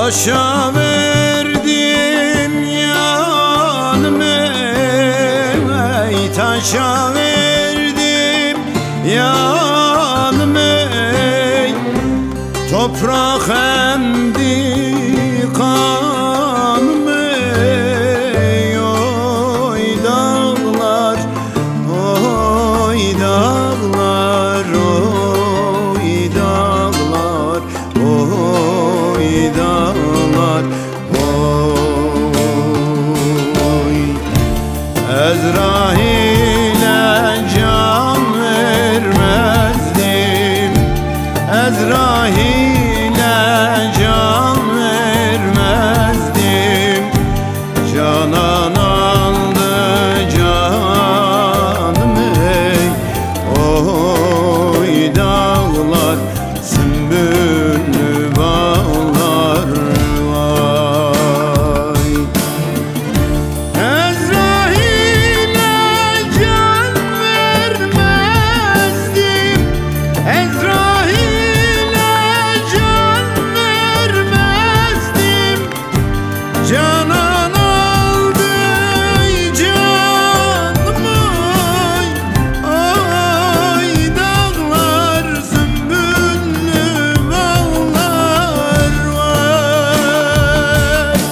Taşa verdim yanımı, ey taşa verdim yanımı, ey toprak emdi kanımı, ey oy dağlar, oy dağlar, oy dağlar, oy dağlar, oy. Ezrail'e can vermezdim, Ezrail'e can vermezdim. Canan aldı canımı, ey oy dağlar, sümbüllü bağlar vay. Ezrail'e can vermezdim, Ezrail'e can vermezdim. Canan aldı canımı, ay dağlar, sümbüllü bağlar var.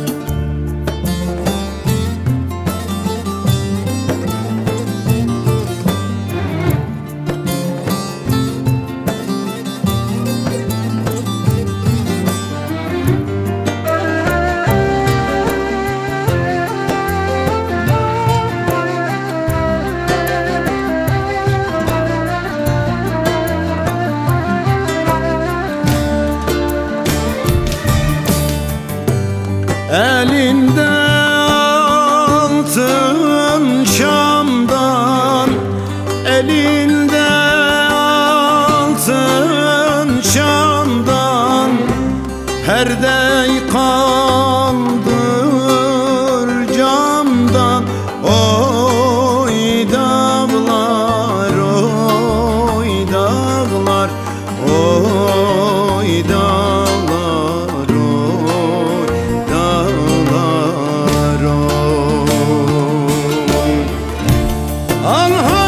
Elinde altın şamdan, elinde altın şamdan, perde kaldır camdan. Oy dağlar, oy dağlar, oy dağlar, oy dağlar, oy. Al